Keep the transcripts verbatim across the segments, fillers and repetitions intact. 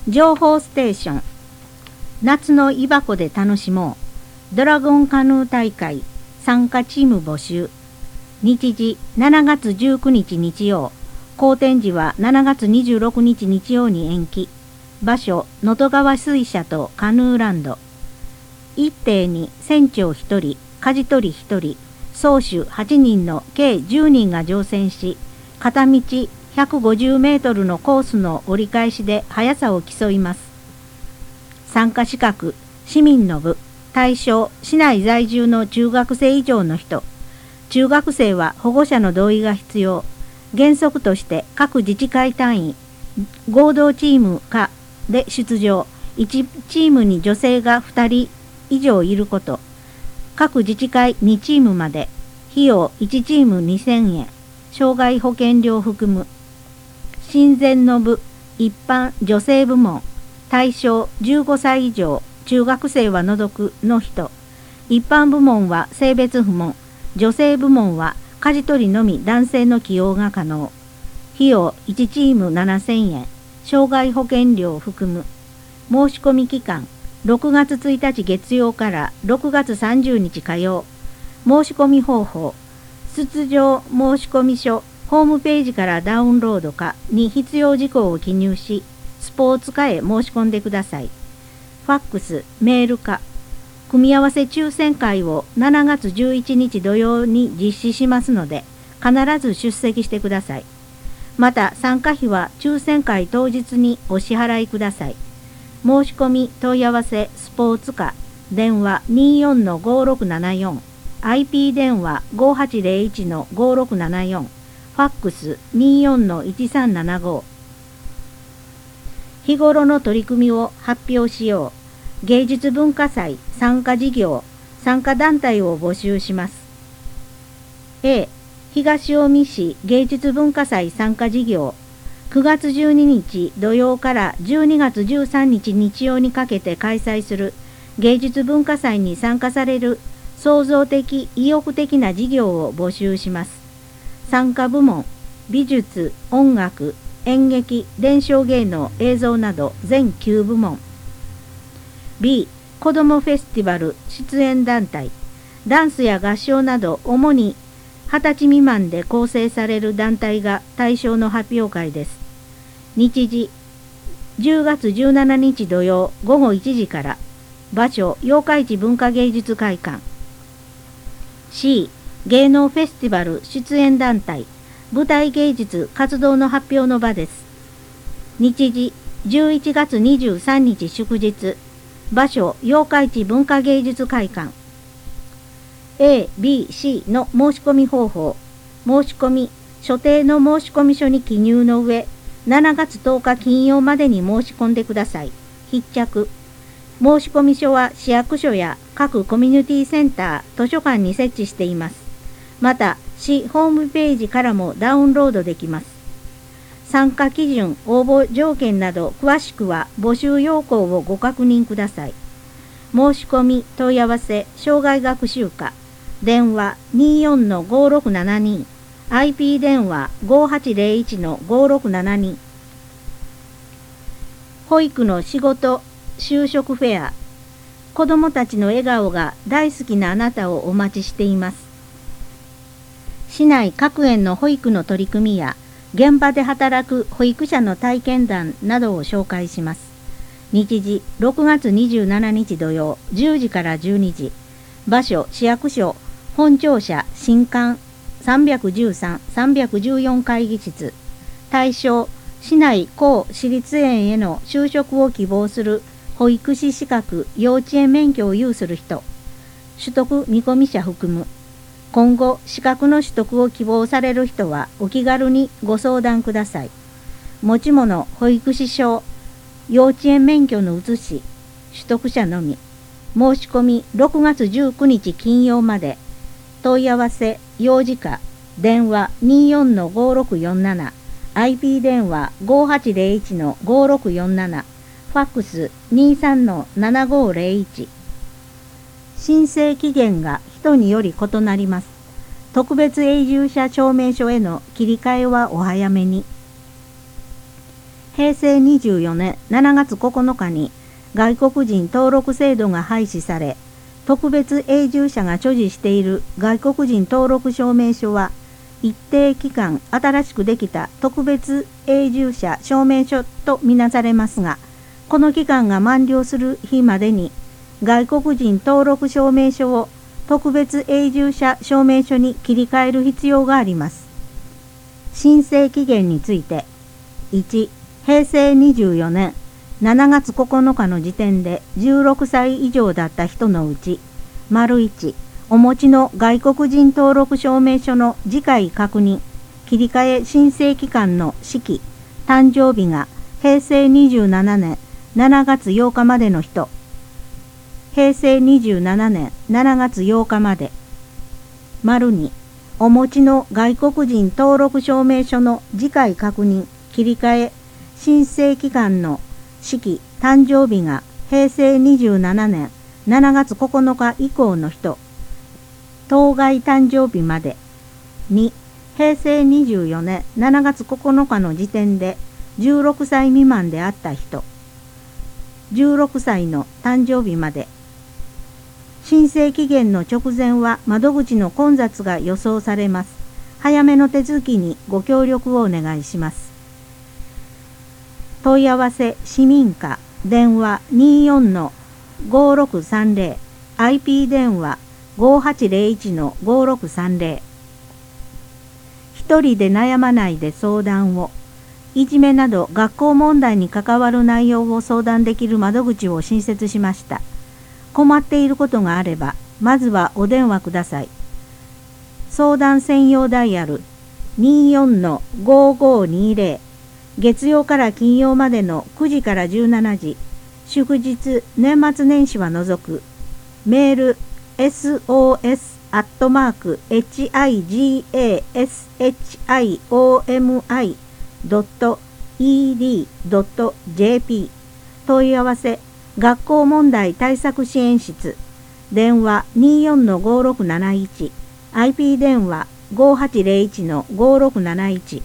情報ステーション。夏の井箱で楽しもう。ドラゴンカヌー大会参加チーム募集。日時しちがつじゅうくにち日曜。公展時はしちがつにじゅうろくにち日曜に延期。場所能登川水車とカヌーランド。一艇に船長ひとり、舵取りひとり、漕手はちにんの計じゅうにんが乗船し、片道ひゃくごじゅうメートルのコースの折り返しで速さを競います。参加資格、市民の部、対象、市内在住の中学生以上の人。中学生は保護者の同意が必要。原則として各自治会単位、合同チームかで出場。いちチームに女性がふたり以上いること。各自治会にチームまで。費用いちチームにせんえん。障害保険料含む。親善の部、一般女性部門。対象じゅうごさい以上、中学生は除くの人。一般部門は性別不問。女性部門は舵取りのみ男性の起用が可能。費用いちチームななせんえん。障害保険料含む。申し込み期間ろくがつついたち月曜からろくがつさんじゅうにち火曜。申し込み方法。出場申込書、ホームページからダウンロードかに必要事項を記入し、スポーツ課へ申し込んでください。ファックス、メールか。組み合わせ抽選会をしちがつじゅういちにち土曜に実施しますので、必ず出席してください。また、参加費は抽選会当日にお支払いください。申し込み問い合わせスポーツ課、電話 にじゅうよんのごろくななよん、アイピー 電話 ごはちぜろいちのごろくななよん、ファックス にじゅうよんのいちさんななご。日頃の取り組みを発表しよう。芸術文化祭参加事業、参加団体を募集します。A、東近江市芸術文化祭参加事業。くがつじゅうににち土曜からじゅうにがつじゅうさんにち日曜にかけて開催する芸術文化祭に参加される創造的意欲的な事業を募集します。参加部門、美術、音楽、演劇、伝承芸能、映像など全きゅうぶもん。B、子どもフェスティバル出演団体。ダンスや合唱など主にはたち未満で構成される団体が対象の発表会です。日時じゅうがつじゅうしちにち土曜ごごいちじから。場所八日市文化芸術会館。C、芸能フェスティバル出演団体。舞台芸術活動の発表の場です。日時じゅういちがつにじゅうさんにち祝日。場所八日市文化芸術会館。A、B、C の申し込み方法。申し込み、所定の申込書に記入の上、しちがつとおか金曜までに申し込んでください。必着。申込書は市役所や各コミュニティセンター、図書館に設置しています。また、市ホームページからもダウンロードできます。参加基準、応募条件など詳しくは募集要項をご確認ください。申し込み問い合わせ障害学習課。電話 にじゅうよんのごろくななに、アイピー 電話 ごはちぜろいちのごろくななに。保育の仕事、就職フェア。子どもたちの笑顔が大好きなあなたをお待ちしています。市内各園の保育の取り組みや、現場で働く保育者の体験談などを紹介します。日時ろくがつにじゅうしちにち土曜じゅうじからじゅうにじ。場所市役所本庁舎新館さんびゃくじゅうさん、さんびゃくじゅうよん会議室。対象市内公私立園への就職を希望する保育士資格幼稚園免許を有する人。取得見込み者含む。今後資格の取得を希望される人はお気軽にご相談ください。持ち物保育士証、幼稚園免許の写し、取得者のみ。申し込みろくがつじゅうくにち金曜まで。問い合わせ幼児課。電話 にじゅうよんのごろくよんなな、アイピー 電話 ごはちぜろいちのごろくよんなな、ファックス にじゅうさんのななごぜろいち。申請期限が人により異なります。特別永住者証明書への切り替えはお早めに。 へいせいにじゅうよねんしちがつここのかに外国人登録制度が廃止され、特別永住者が所持している外国人登録証明書は、一定期間新しくできた特別永住者証明書とみなされますが、この期間が満了する日までに外国人登録証明書を特別永住者証明書に切り替える必要があります。申請期限について、いち、へいせいにじゅうよねんしちがつここのかの時点でじゅうろくさい以上だった人のうち、丸いち、お持ちの外国人登録証明書の次回確認、切り替え申請期間の時期、誕生日がへいせいにじゅうななねんしちがつようかまでの人、へいせいにじゅうななねんしちがつようかまで。丸に、お持ちの外国人登録証明書の次回確認、切り替え申請期間の時期、誕生日がへいせいにじゅうななねんしちがつここのか以降の人、当該誕生日まで。に、へいせいにじゅうよねんしちがつここのかの時点でじゅうろくさい未満であった人、じゅうろくさいの誕生日まで。申請期限の直前は窓口の混雑が予想されます。早めの手続きにご協力をお願いします。問い合わせ市民課電話 にじゅうよんのごろくさんぜろ、アイピー 電話 ごはちぜろいちのごろくさんぜろ。一人で悩まないで相談を。いじめなど学校問題に関わる内容を相談できる窓口を新設しました。困っていることがあれば、まずはお電話ください。相談専用ダイヤル にじゅうよんのごごにぜろ、月曜から金曜までのくじからじゅうしちじ、祝日、年末年始は除く。メール エスオーエス アットマーク ヒガシオドット イーディー ドット ジェーピー 問い合わせ学校問題対策支援室電話 にじゅうよんのごろくなないち アイピー 電話 ごはちぜろいちのごろくなないち。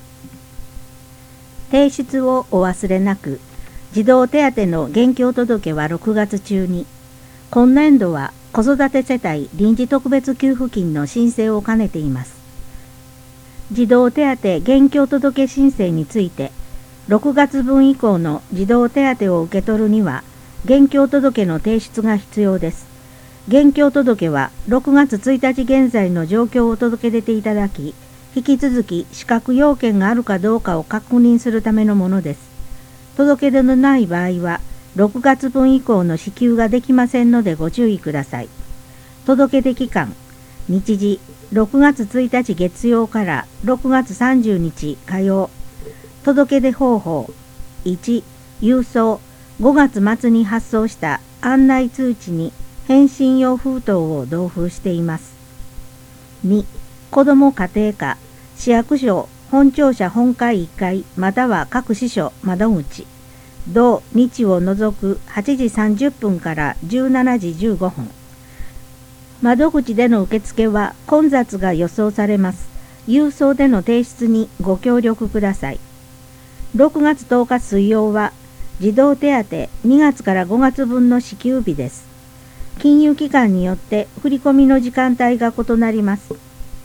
提出をお忘れなく。児童手当の現況届はろくがつ中に。今年度は子育て世帯臨時特別給付金の申請を兼ねています。児童手当現況届申請について、ろくがつぶん以降の児童手当を受け取るには、現況届の提出が必要です。現況届はろくがつついたち現在の状況を届け出ていただき、引き続き資格要件があるかどうかを確認するためのものです。届け出のない場合は、ろくがつぶん以降の支給ができませんのでご注意ください。届け出期間、日時、ろくがつついたち月曜からろくがつさんじゅうにち火曜。届け出方法、いち、郵送、ごがつ末に発送した案内通知に返信用封筒を同封しています。に、子ども家庭課、市役所本庁舎本会いっかいまたは各支所窓口、同日を除くはちじさんじゅっぷんからじゅうしちじじゅうごふん。窓口での受付は混雑が予想されます。郵送での提出にご協力ください。ろくがつとおか水曜は児童手当にがつからごがつぶんの支給日です。金融機関によって振込の時間帯が異なります。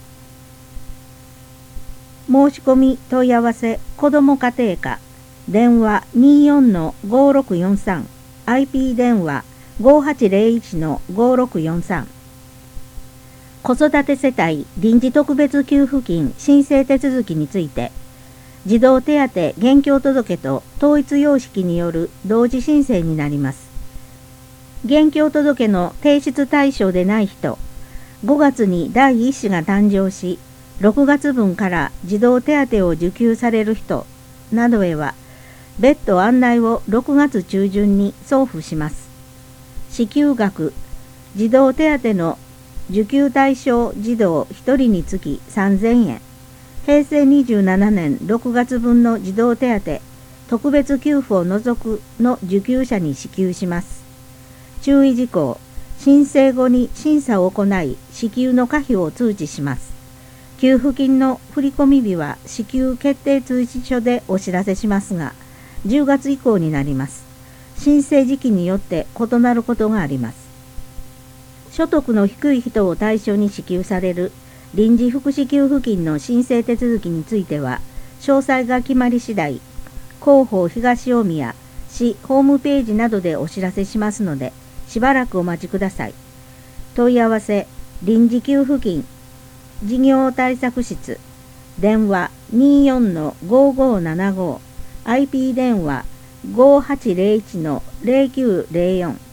申し込み問い合わせ子ども家庭課電話 にじゅうよんのごろくよんさん アイピー 電話 ごはちぜろいちのごろくよんさん。子育て世帯臨時特別給付金申請手続きについて、児童手当現況届と統一様式による同時申請になります。現況届の提出対象でない人、ごがつに第一子が誕生し、ろくがつぶんから児童手当を受給される人などへは、別途案内をろくがつちゅうじゅんに送付します。支給額、児童手当の受給対象児童ひとりにつきさんぜんえん、へいせいにじゅうななねんろくがつぶんの児童手当特別給付を除くの受給者に支給します。注意事項、申請後に審査を行い支給の可否を通知します。給付金の振込日は支給決定通知書でお知らせしますが、 じゅうがつ以降になります。申請時期によって異なることがあります。所得の低い人を対象に支給される臨時福祉給付金の申請手続きについては、詳細が決まり次第、広報東大宮市ホームページなどでお知らせしますので、しばらくお待ちください。問い合わせ、臨時給付金、事業対策室、電話 にーよんのごーごーななご、アイピー 電話 ごーはちゼロいちのゼロきゅうゼロよん。